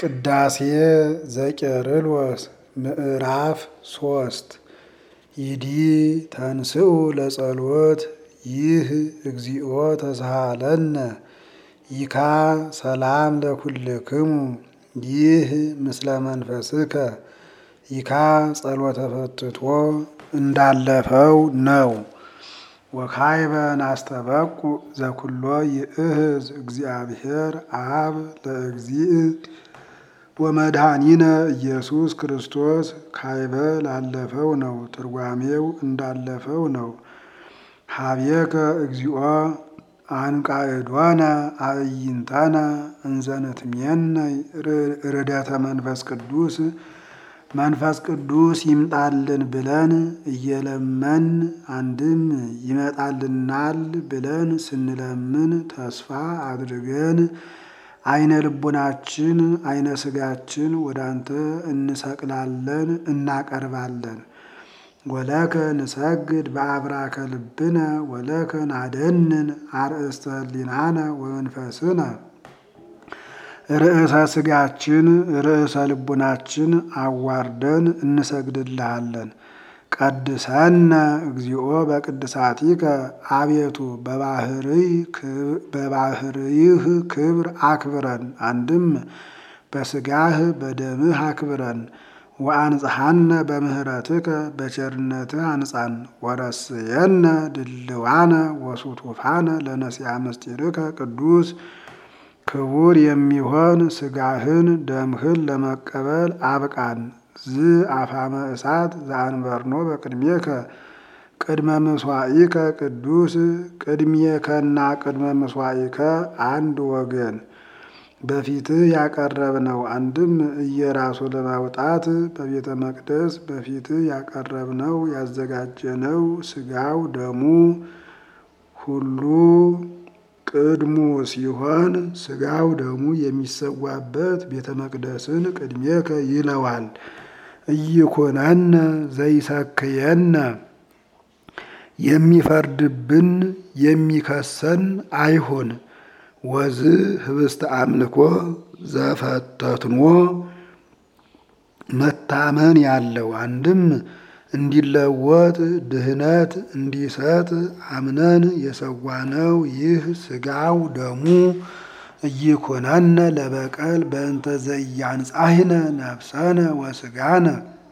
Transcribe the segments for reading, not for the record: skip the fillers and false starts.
ቅዳሴ ዘቄርሎስ ምዕራፍ 3 ይዲ ተንስኡ ለጸሎት ይህ እግዚኦ ተሳሃለነ ይካ ሰላም ለኩልክሙ ይህ ምስለ መንፈስከ ይካ ጸሎተ ፈትቶ እንዳለፈው ነው። ወካይበ ናስተበቁ ዘኩሎ ይእህዝ እግዚአብሔር አብ ለእግዚእ ወመድኃኒነ ኢየሱስ ክርስቶስ ካይበ ላለፈው ነው። ትርጓሜው እንዳለፈው ነው። ሀቤከ እግዚኦ አንቃዕዶነ አዕይንተነ እንዘንትሜነ ርደተ መንፈስ ቅዱስ መንፈስ ቅዱስ ይምጣልን ብለን እየለመን አንድም ይመጣልናል ብለን ስንለምን ተስፋ አድርገን አይነ ልቡናችን አይነ ስጋችን ወደ አንተ እንሰቅላለን እናቀርባለን። ወለከ ንሰግድ በአብራከ ልብነ ወለከ ናደንን አርእስተ ህሊናነ ወመንፈስነ ርዕሰ ስጋችን ርዕሰ ልቡናችን አዋርደን እንሰግድልሃለን። ቀድሰነ እግዚኦ በቅድሳቲከ አቤቱ በባህርይህ ክብር አክብረን፣ አንድም በስጋህ በደምህ አክብረን። ወአንጽሐነ በምህረትከ በቸርነትህ አንጻን። ወረስየነ ድልዋነ ወሱቱፋነ ለነሲያ ምስጢርከ ቅዱስ ክቡር የሚሆን ስጋህን ደምህን ለመቀበል አብቃን። ዝ አፋመ እሳት ዘአንበርኖ በቅድሜከ ቅድመ ምስዋኢከ ቅዱስ ቅድሜከና ቅድመ ምስዋኢከ አንድ ወገን በፊትህ ያቀረብነው፣ አንድም እየራሱ ለማውጣት በቤተ መቅደስ በፊትህ ያቀረብነው ያዘጋጀነው ስጋው ደሙ ሁሉ ቅድሙ ሲሆን ስጋው ደሙ የሚሰዋበት ቤተ መቅደስን ቅድሜከ ይለዋል። ኢይኩነነ ዘይሰክየነ የሚፈርድብን የሚከሰን አይሁን። ወዝ ህብስተ አምልኮ ዘፈተትኖ መታመን ያለው፣ አንድም እንዲለወጥ ድህነት እንዲሰጥ አምነን የሰዋነው ይህ ስጋው ደሙ ኢይኩነነ ለበቀል በእንተ ዘያንጻሕነ ነፍሰነ ወስጋነ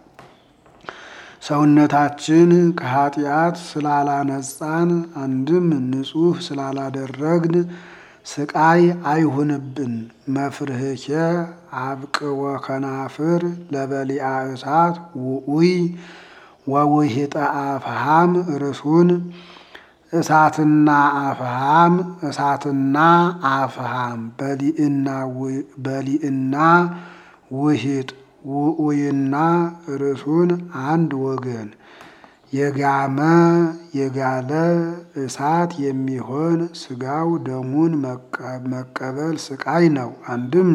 ሰውነታችን ከኃጢአት ስላላነጻን፣ አንድም ንጹሕ ስላላደረግን ስቃይ አይሁንብን። መፍርህኬ አብቅወ ከናፍር ለበሊአ እሳት ውኡይ ወውሂጠ አፍሃም ርሱን እሳትና አፍሃም እሳትና አፍሃም በሊእና ውሂጥ ውኡይና ርሱን አንድ ወገን የጋመ የጋለ እሳት የሚሆን ስጋው ደሙን መቀበል ስቃይ ነው። አንድም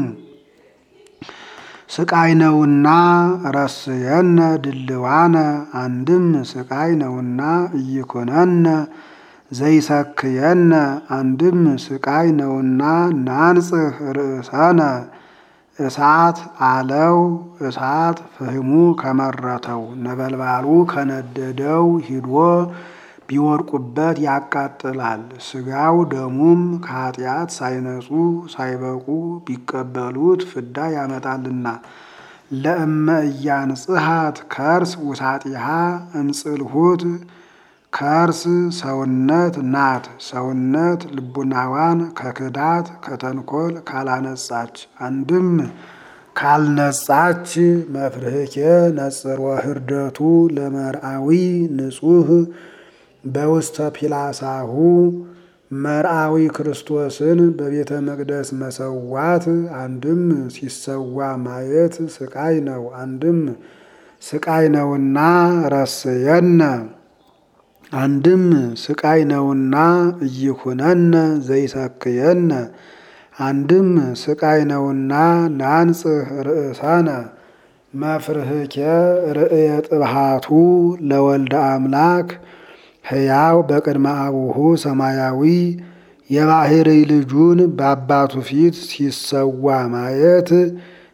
ስቃይ ነውና ረስየነ ድልዋነ፣ አንድም ስቃይ ነውና ኢይኩነነ ዘይሰክየነ፣ አንድም ስቃይ ነውና ናንጽህ ርእሰነ እሳት አለው። እሳት ፍህሙ ከመረተው ነበልባሉ ከነደደው ሂዶ ቢወድቁበት ያቃጥላል። ስጋው ደሙም ከኃጢአት ሳይነጹ ሳይበቁ ቢቀበሉት ፍዳ ያመጣልና። ለእመ እያንጽሐት ከርስ ውሳጢሃ እምጽልሁት፣ ከርስ ሰውነት ናት። ሰውነት ልቡናዋን ከክዳት ከተንኮል ካላነጻች፣ አንድም ካልነጻች መፍርህኬ ነጽሮ ህርደቱ ለመርአዊ ንጹሕ በውስተ ፒላሳሁ መርአዊ ክርስቶስን በቤተ መቅደስ መሰዋት፣ አንድም ሲሰዋ ማየት ስቃይ ነው። አንድም ስቃይ ነውና ረስየነ፣ አንድም ስቃይ ነውና ኢይኩነነ ዘይሰክየነ፣ አንድም ስቃይ ነውና ናንጽህ ርእሰነ። መፍርህኬ ርእየ ጥብሃቱ ለወልደ አምላክ ሕያው በቅድመ አቡሁ ሰማያዊ የባሕርይ ልጁን በአባቱ ፊት ሲሰዋ ማየት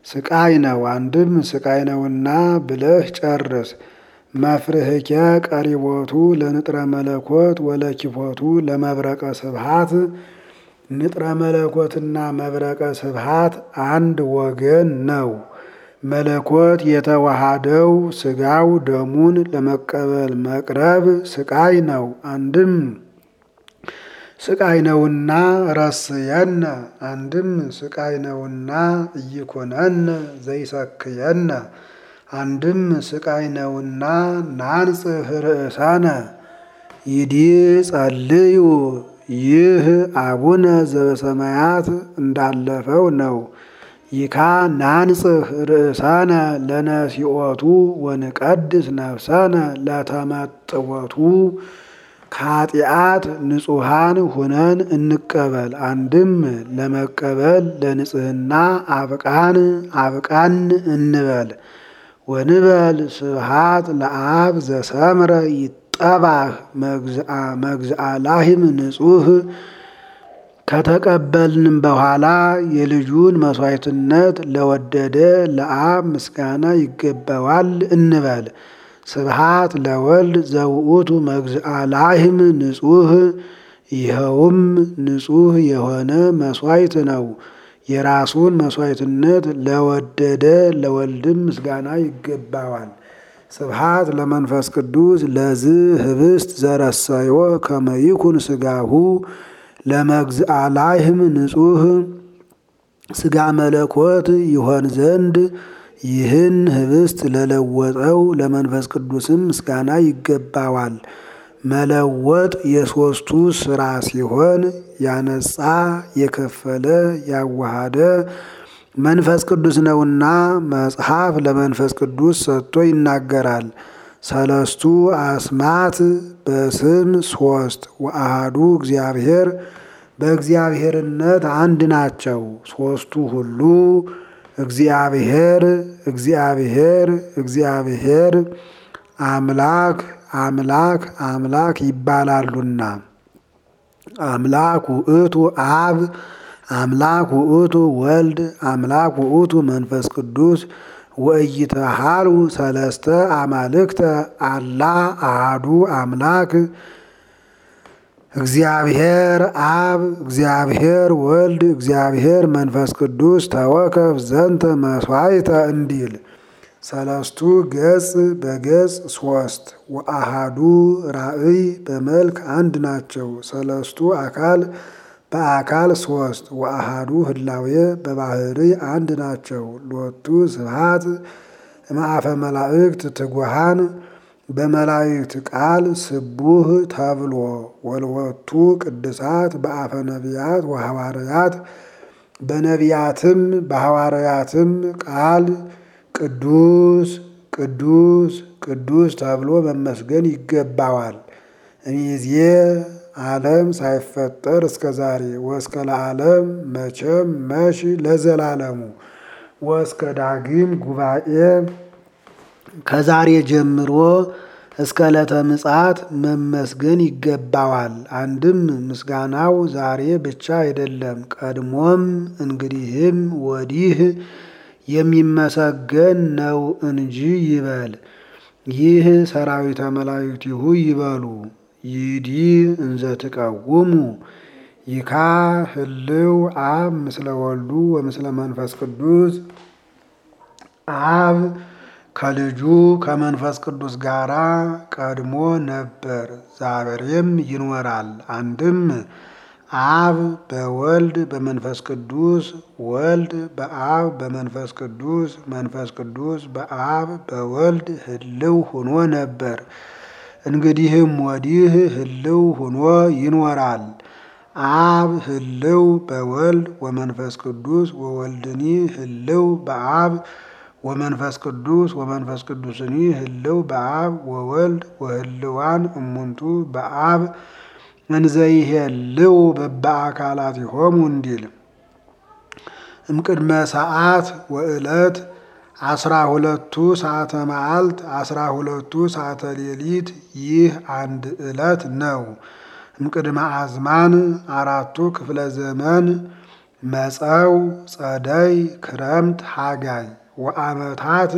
ስቃይ ነው። አንድም ስቃይ ነውና ብለህ ጨርስ። መፍርህከ ቀሪቦቱ ለንጥረ መለኮት ወለኪፎቱ ለመብረቀ ስብሃት። ንጥረ መለኮትና መብረቀ ስብሃት አንድ ወገን ነው። መለኮት የተዋሃደው ስጋው ደሙን ለመቀበል መቅረብ ስቃይ ነው። አንድም ስቃይ ነውና ረስየነ፣ አንድም ስቃይ ነውና ኢይኩነነ ዘይሰክየነ፣ አንድም ስቃይ ነውና ናንጽህ ርእሳነ። ይዲ ጸልዩ ይህ አቡነ ዘበሰማያት እንዳለፈው ነው። ይካ ናንጽህ ርእሳነ ለነሲኦቱ ወንቀድስ ነፍሰነ ለተመጥወቱ። ከኃጢአት ንጹሐን ሁነን እንቀበል። አንድም ለመቀበል ለንጽህና አብቃን እንበል። ወንበል ስብሃት ለአብ ዘሰምረ ይጠባህ መግዝአ ላህም ንጹህ። ከተቀበልንም በኋላ የልጁን መስዋዕትነት ለወደደ ለአብ ምስጋና ይገባዋል እንበል። ስብሃት ለወልድ ዘውእቱ መግዝአ ላህም ንጹህ። ይኸውም ንጹህ የሆነ መስዋዕት ነው። የራሱን መስዋዕትነት ለወደደ ለወልድም ምስጋና ይገባዋል። ስብሃት ለመንፈስ ቅዱስ ለዝ ህብስት ዘረሰዮ ከመ ይኩን ስጋሁ ለመግዝአ ላህም ንጹህ። ስጋ መለኮት ይሆን ዘንድ ይህን ህብስት ለለወጠው ለመንፈስ ቅዱስም ምስጋና ይገባዋል። መለወጥ የሦስቱ ሥራ ሲሆን ያነጻ የከፈለ ያዋሃደ መንፈስ ቅዱስ ነውና መጽሐፍ ለመንፈስ ቅዱስ ሰጥቶ ይናገራል። ሰለስቱ አስማት በስም ሶስት ወአሃዱ እግዚአብሔር በእግዚአብሔርነት አንድ ናቸው። ሦስቱ ሁሉ እግዚአብሔር እግዚአብሔር እግዚአብሔር አምላክ አምላክ አምላክ ይባላሉና አምላክ ውእቱ አብ አምላክ ውእቱ ወልድ አምላክ ውእቱ መንፈስ ቅዱስ ወኢይትሃሉ ሰለስተ አማልክተ አላ አሐዱ አምላክ። እግዚአብሔር አብ እግዚአብሔር ወልድ እግዚአብሔር መንፈስ ቅዱስ ተወከፍ ዘንተ መስዋዕተ እንዲል ሰለስቱ ገጽ በገጽ ሶስት ወአሃዱ ራእይ በመልክ አንድ ናቸው። ሰለስቱ አካል በአካል ሶስት ወአሃዱ ህላዌ በባህሪ አንድ ናቸው። ሎቱ ስብሃት እምአፈ መላእክት ትጉሃን በመላእክት ቃል ስቡህ ተብሎ ወልወቱ ቅድሳት በአፈ ነቢያት ወሐዋርያት በነቢያትም በሐዋርያትም ቃል ቅዱስ ቅዱስ ቅዱስ ተብሎ መመስገን ይገባዋል። እሚዜ ዓለም ሳይፈጠር እስከ ዛሬ ወእስከ ለዓለም መቼም መሽ ለዘላለሙ ወእስከ ዳግም ጉባኤ ከዛሬ ጀምሮ እስከ ዕለተ ምጽአት መመስገን ይገባዋል። አንድም ምስጋናው ዛሬ ብቻ አይደለም፣ ቀድሞም እንግዲህም ወዲህ የሚመሰገን ነው እንጂ ይበል። ይህ ሰራዊተ መላእክቲሁ ይበሉ። ይዲ እንዘ ትቀውሙ ይካ ህልው አብ ምስለ ወልዱ ወምስለ መንፈስ ቅዱስ። አብ ከልጁ ከመንፈስ ቅዱስ ጋራ ቀድሞ ነበር፣ ዛሬም ይኖራል። አንድም አብ በወልድ በመንፈስ ቅዱስ፣ ወልድ በአብ በመንፈስ ቅዱስ፣ መንፈስ ቅዱስ በአብ በወልድ ህልው ሆኖ ነበር። እንግዲህም ወዲህ ህልው ሆኖ ይኖራል። አብ ህልው በወልድ ወመንፈስ ቅዱስ ወወልድኒ ህልው በአብ ወመንፈስ ቅዱስ ወመንፈስ ቅዱስኒ ህልው በአብ ወወልድ ወህልዋን እሙንቱ በአብ እንዘይሄልው በበአካላቲሆሙ እንዲል እምቅድመ ሰዓት ወዕለት 12ቱ ሰዓተ መዓልት 12ቱ ሰዓተ ሌሊት ይህ አንድ ዕለት ነው። እምቅድመ አዝማን 4ቱ ክፍለ ዘመን መጸው ጸደይ ክረምት ሐጋይ ወአመታት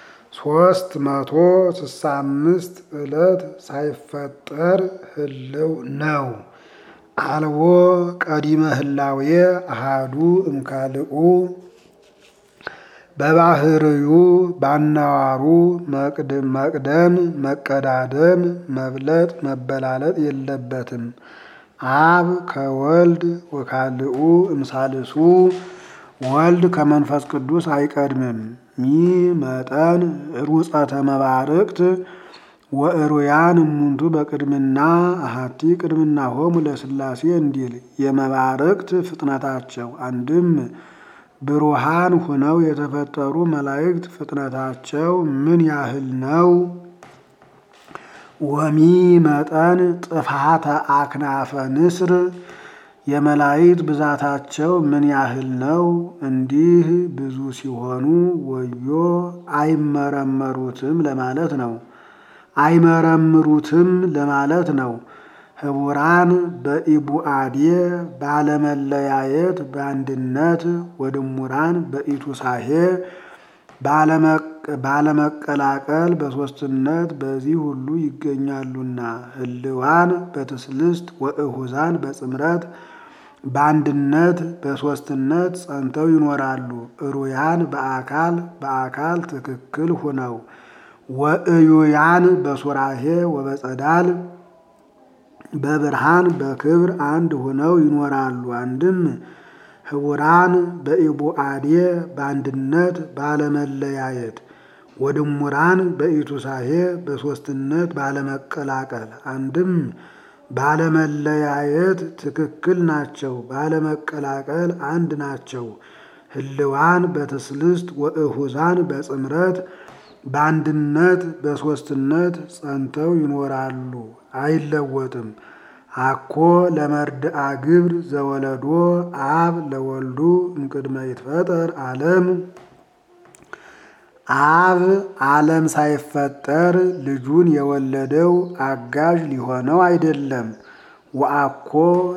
365 ዕለት ሳይፈጠር ህልው ነው። አልቦ ቀዲመ ህላዌ አሃዱ እምካልኡ በባህርዩ ባናዋሩ መቅደም መቀዳደም መብለጥ መበላለጥ የለበትም። አብ ከወልድ ወካልኡ እምሳልሱ ወልድ ከመንፈስ ቅዱስ አይቀድምም። ሚ መጠን ሩፀተ መባርቅት ወእሩያን እሙንቱ በቅድምና አሃቲ ቅድምና ሆሙ ለሥላሴ እንዲል የመባርቅት ፍጥነታቸው አንድም ብሩሃን ሁነው የተፈጠሩ መላእክት ፍጥነታቸው ምን ያህል ነው? ወሚ መጠን ጥፋተ አክናፈ ንስር የመላእክት ብዛታቸው ምን ያህል ነው? እንዲህ ብዙ ሲሆኑ ወዮ አይመረመሩትም ለማለት ነው። አይመረምሩትም ለማለት ነው። ህቡራን በኢቡአዴ ባለመለያየት በአንድነት ወድሙራን በኢቱሳሄ ባለመቀላቀል በሶስትነት በዚህ ሁሉ ይገኛሉና ህልዋን በትስልስት ወእሁዛን በጽምረት በአንድነት በሶስትነት ጸንተው ይኖራሉ። እሩያን በአካል ትክክል ሁነው ወእዩያን በሱራሄ ወበጸዳል በብርሃን በክብር አንድ ሆነው ይኖራሉ። አንድም ህቡራን በኢቡአዴ በአንድነት ባለመለያየት ወድሙራን በኢቱሳሄ በሶስትነት ባለመቀላቀል አንድም ባለመለያየት ትክክል ናቸው፣ ባለመቀላቀል አንድ ናቸው። ህልዋን በትስልስት ወእሁዛን በጽምረት በአንድነት በሶስትነት ጸንተው ይኖራሉ፣ አይለወጥም። አኮ ለመርድአ ግብር ዘወለዶ አብ ለወልዱ እምቅድመ ይትፈጠር ዓለም አብ ዓለም ሳይፈጠር ልጁን የወለደው አጋዥ ሊሆነው አይደለም። ወአኮ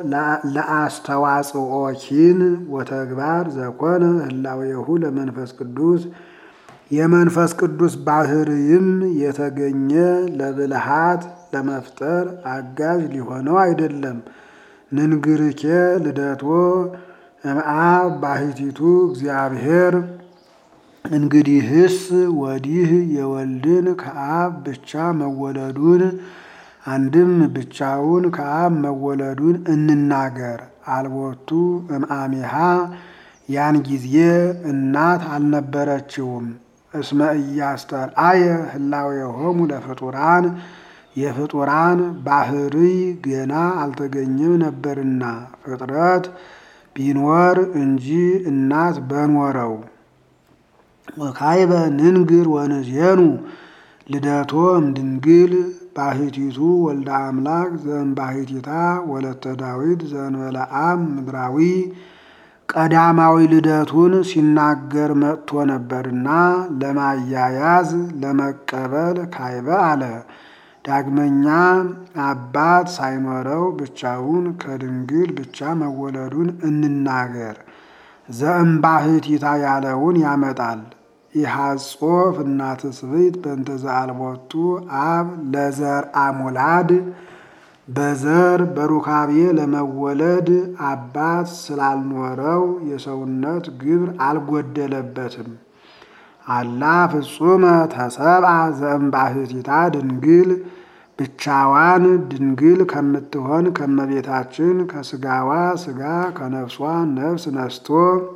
ለአስተዋጽኦኪን ወተግባር ዘኮነ ህላዌሁ ለመንፈስ ቅዱስ የመንፈስ ቅዱስ ባህርይም የተገኘ ለብልሃት ለመፍጠር አጋዥ ሊሆነው አይደለም። ንንግርኬ ልደቶ እምአብ ባሕቲቱ እግዚአብሔር እንግዲህስ ወዲህ የወልድን ከአብ ብቻ መወለዱን አንድም ብቻውን ከአብ መወለዱን እንናገር። አልቦቱ እምአሚሃ ያን ጊዜ እናት አልነበረችውም። እስመ ኢያስተርአየ ህላዌሆሙ ለፍጡራን የፍጡራን ባህርይ ገና አልተገኘም ነበርና ፍጥረት ቢኖር እንጂ እናት በኖረው። ወካይበ ንንግር ወንዜኑ ልደቶ እምድንግል ባሕቲቱ ወልደ አምላክ ዘእምባሕቲታ ወለተ ዳዊት ዘእንበለ አብ ምድራዊ ቀዳማዊ ልደቱን ሲናገር መጥቶ ነበርና ለማያያዝ ለመቀበል ካይበ አለ። ዳግመኛ አባት ሳይኖረው ብቻውን ከድንግል ብቻ መወለዱን እንናገር። ዘእምባሕቲታ ያለውን ያመጣል። ኢሐጾ ፍናተ ስብእት በእንተ ዘአልቦቱ አብ ለዘርአ ሙላድ በዘር በሩካቤ ለመወለድ አባት ስላልኖረው የሰውነት ግብር አልጎደለበትም። አላ ፍጹመ ተሰብአ ዘእምባሕቲታ ድንግል ብቻዋን ድንግል ከምትሆን ከመቤታችን ከስጋዋ ስጋ ከነፍሷ ነፍስ ነስቶ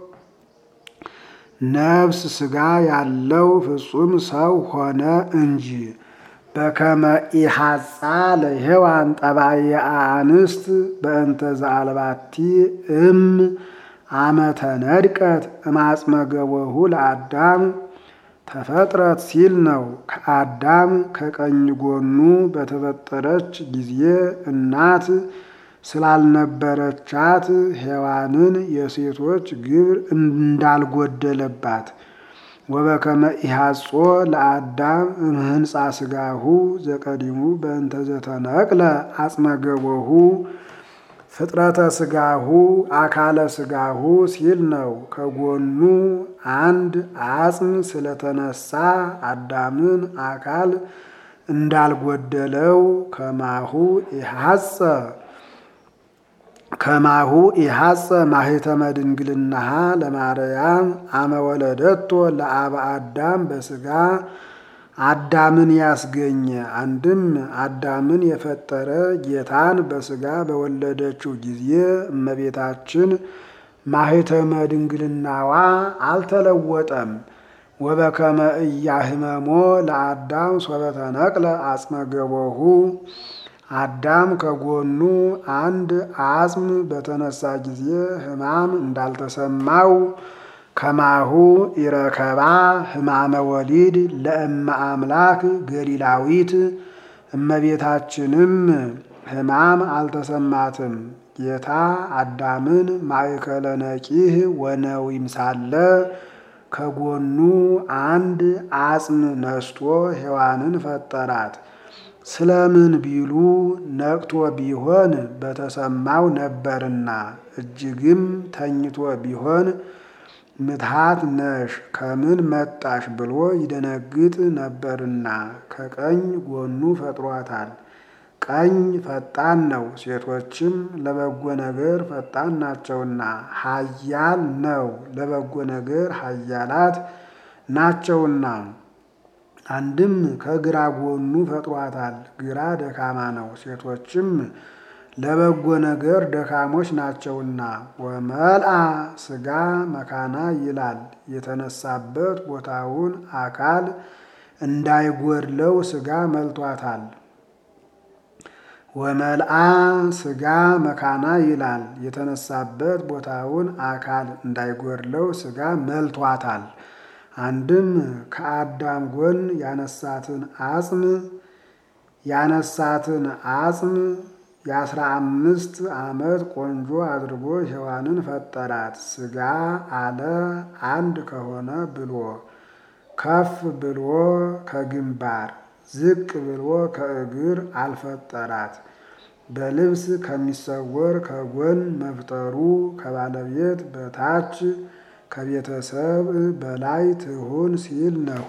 ነፍስ ስጋ ያለው ፍጹም ሰው ሆነ እንጂ። በከመ ኢሐጻ ለሔዋን ጠባየ አንስት በእንተ ዘአልባቲ አመተ ነድቀት እማጽመ ገቦሁ ለአዳም ተፈጥረት ሲል ነው። ከአዳም ከቀኝ ጎኑ በተፈጠረች ጊዜ እናት ስላልነበረቻት ሔዋንን የሴቶች ግብር እንዳልጎደለባት ወበከመ ኢሐጾ ለአዳም እምህንጻ ስጋሁ ዘቀዲሙ በእንተ ዘተነቅለ አጽመ ገቦሁ ፍጥረተ ሥጋሁ አካለ ሥጋሁ ሲል ነው። ከጎኑ አንድ አጽም ስለተነሳ አዳምን አካል እንዳልጎደለው ከማሁ ኢሐጸ ማኅተመ ድንግልናሃ ለማርያም አመ ወለደቶ ለአበ አዳም በሥጋ አዳምን ያስገኘ አንድም አዳምን የፈጠረ ጌታን በሥጋ በወለደችው ጊዜ እመቤታችን ማኅተመ ድንግልናዋ አልተለወጠም። ወበከመ ኢያህመሞ ለአዳም ሶበ ተነቅለ አጽመ ገቦሁ አዳም ከጎኑ አንድ አጽም በተነሳ ጊዜ ሕማም እንዳልተሰማው ከማሁ ኢረከባ ሕማመ ወሊድ ለእመ አምላክ ገሊላዊት እመቤታችንም ሕማም አልተሰማትም። ጌታ አዳምን ማእከለ ነቂህ ወነዊም ሳለ ከጎኑ አንድ አጽም ነስቶ ሔዋንን ፈጠራት። ስለምን ቢሉ ነቅቶ ቢሆን በተሰማው ነበርና፣ እጅግም ተኝቶ ቢሆን ምትሃት ነሽ ከምን መጣሽ ብሎ ይደነግጥ ነበርና ከቀኝ ጎኑ ፈጥሯታል። ቀኝ ፈጣን ነው፣ ሴቶችም ለበጎ ነገር ፈጣን ናቸውና። ኃያል ነው፣ ለበጎ ነገር ኃያላት ናቸውና። አንድም ከግራ ጎኑ ፈጥሯታል። ግራ ደካማ ነው፣ ሴቶችም ለበጎ ነገር ደካሞች ናቸውና። ወመልአ ሥጋ መካና ይላል። የተነሳበት ቦታውን አካል እንዳይጎድለው ሥጋ መልቷታል። ወመልአ ሥጋ መካና ይላል። የተነሳበት ቦታውን አካል እንዳይጎድለው ሥጋ መልቷታል። አንድም ከአዳም ጎን ያነሳትን አጽም የ15 ዓመት ቆንጆ አድርጎ ሔዋንን ፈጠራት። ሥጋ አለ አንድ ከሆነ ብሎ ከፍ ብሎ ከግንባር ዝቅ ብሎ ከእግር አልፈጠራት። በልብስ ከሚሰወር ከጎን መፍጠሩ ከባለቤት በታች ከቤተሰብ በላይ ትሁን ሲል ነው።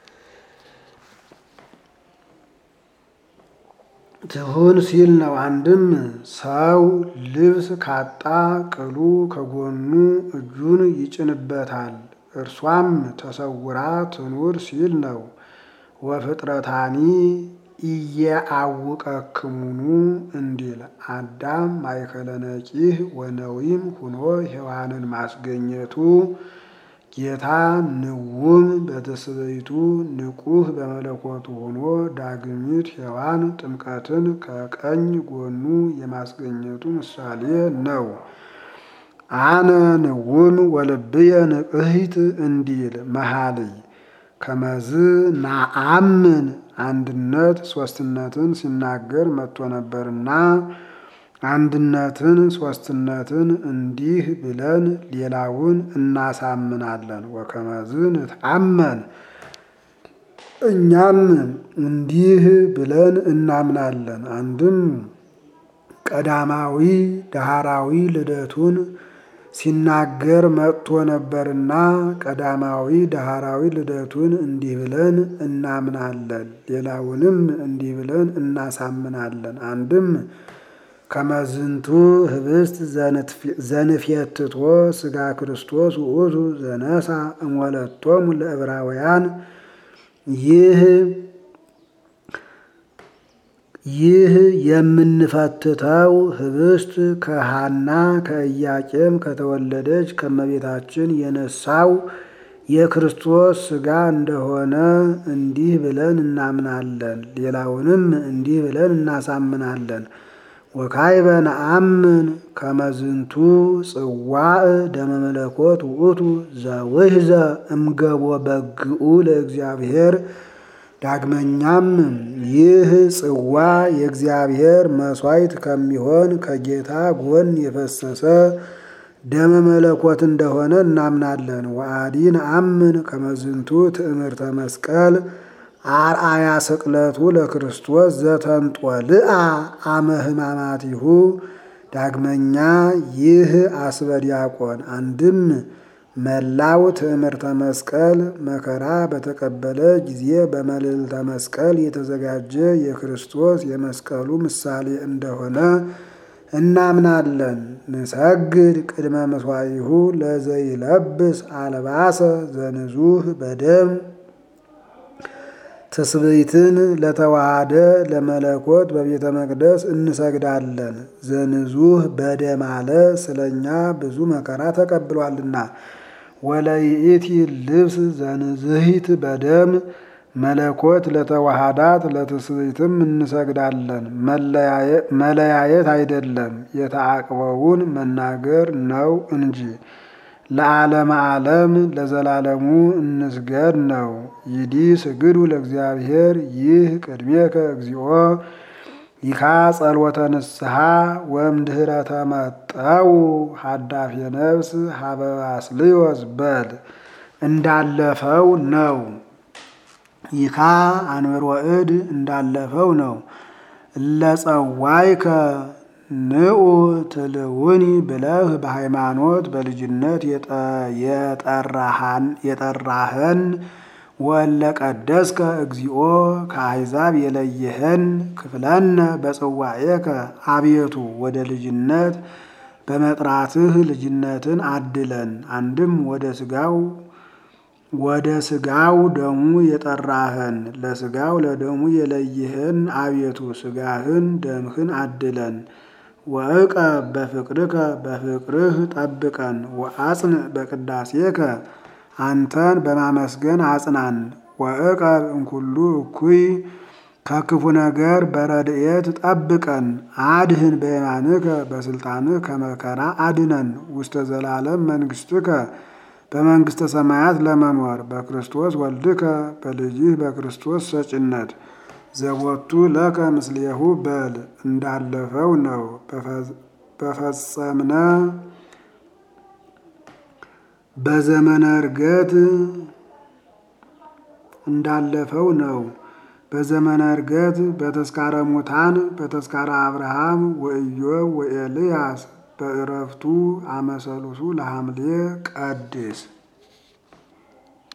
አንድም ሰው ልብስ ካጣ ቅሉ ከጎኑ እጁን ይጭንበታል፣ እርሷም ተሰውራ ትኑር ሲል ነው። ወፍጥረታኒ ኢየአውቀክሙኑ እንዲል አዳም ማእከለ ነቂህ ወነዊም ሁኖ ሔዋንን ማስገኘቱ ጌታ ንውም በትስብእቱ ንቁህ በመለኮቱ ሆኖ ዳግሚት ሔዋን ጥምቀትን ከቀኝ ጎኑ የማስገኘቱ ምሳሌ ነው። አነ ንውም ወልብየ ንቅሂት እንዲል መኃልይ ከመዝ ናአምን አንድነት ሦስትነትን ሲናገር መጥቶ ነበርና አንድነትን ሦስትነትን እንዲህ ብለን ሌላውን እናሳምናለን። ወከመዝ ንትአመን እኛም እንዲህ ብለን እናምናለን። አንድም ቀዳማዊ ዳህራዊ ልደቱን ሲናገር መጥቶ ነበርና ቀዳማዊ ዳህራዊ ልደቱን እንዲህ ብለን እናምናለን፣ ሌላውንም እንዲህ ብለን እናሳምናለን። አንድም ከመዝንቱ ህብስት ዘንፍየትቶ ሥጋ ክርስቶስ ውእቱ ዘነሳ እምወለቶሙ ለዕብራውያን ይህ የምንፈትተው ህብስት ከሐና ከኢያቄም ከተወለደች ከመቤታችን የነሳው የክርስቶስ ሥጋ እንደሆነ እንዲህ ብለን እናምናለን፣ ሌላውንም እንዲህ ብለን እናሳምናለን። ወካዕበ ነአምን ከመዝንቱ ጽዋዕ ደመ መለኮት ውእቱ ዘውሕዘ እምገቦ በግዑ ለእግዚአብሔር። ዳግመኛም ይህ ጽዋ የእግዚአብሔር መሥዋዕት ከሚሆን ከጌታ ጎን የፈሰሰ ደመ መለኮት እንደሆነ እናምናለን። ወአዲ ነአምን ከመዝንቱ ትእምርተ መስቀል አርአያ ስቅለቱ ለክርስቶስ ዘተንጦልአ አመ ሕማማቲሁ። ዳግመኛ ይህ አስበ ዲያቆን አንድም መላው ትዕምርተ መስቀል መከራ በተቀበለ ጊዜ በመልዕልተ መስቀል የተዘጋጀ የክርስቶስ የመስቀሉ ምሳሌ እንደሆነ እናምናለን። ንሰግድ ቅድመ ምሥዋዕሁ ለዘይለብስ አልባሰ ዘንዙህ በደም ትስብእትን ለተዋሃደ ለመለኮት በቤተ መቅደስ እንሰግዳለን። ዘንዙህ በደም አለ ስለኛ ብዙ መከራ ተቀብሏልና። ወለይእቲ ልብስ ዘንዝሂት በደም መለኮት ለተዋሃዳት ለትስብእትም እንሰግዳለን። መለያየት አይደለም የተአቅበውን መናገር ነው እንጂ። ለዓለመ ዓለም ለዘላለሙ እንስገድ ነው። ይዲ ስግዱ ለእግዚአብሔር ይህ ቅድሜከ እግዚኦ ይካ ጸልወተ ንስሐ ወእምድኅረ ተመጠው ሀዳፌ ነፍስ ሀበ ባስልዮስ በል እንዳለፈው ነው። ይካ አንብሮ እድ እንዳለፈው ነው። እለጸዋይከ ንዑ ትልውኒ ብለህ በሃይማኖት በልጅነት የጠራህን ወለቀደስከ እግዚኦ ከአሕዛብ የለየህን ክፍለነ በጽዋኤከ አቤቱ ወደ ልጅነት በመጥራትህ ልጅነትን አድለን። አንድም ወደ ስጋው ደሙ የጠራህን ለስጋው ለደሙ የለየህን አቤቱ ስጋህን ደምህን አድለን። ወእቀ በፍቅርከ በፍቅርህ ጠብቀን። ወአጽንዕ በቅዳሴከ አንተን በማመስገን አጽናን። ወእቀ እንኩሉ እኩይ ከክፉ ነገር በረድኤት ጠብቀን። አድህን በየማንከ በስልጣንህ ከመከራ አድነን። ውስተ ዘላለም መንግሥትከ በመንግሥተ ሰማያት ለመኖር በክርስቶስ ወልድከ በልጅህ በክርስቶስ ሰጭነት። ዘቦቱ ለከ ምስሌሁ በል እንዳለፈው ነው። በፈጸምነ በዘመነ ዕርገት እንዳለፈው ነው። በዘመነ ዕርገት በተስካረ ሙታን በተስካረ አብርሃም ወኢዮብ ወኤልያስ በዕረፍቱ አመሰሉሱ ለሐምሌ ቀድስ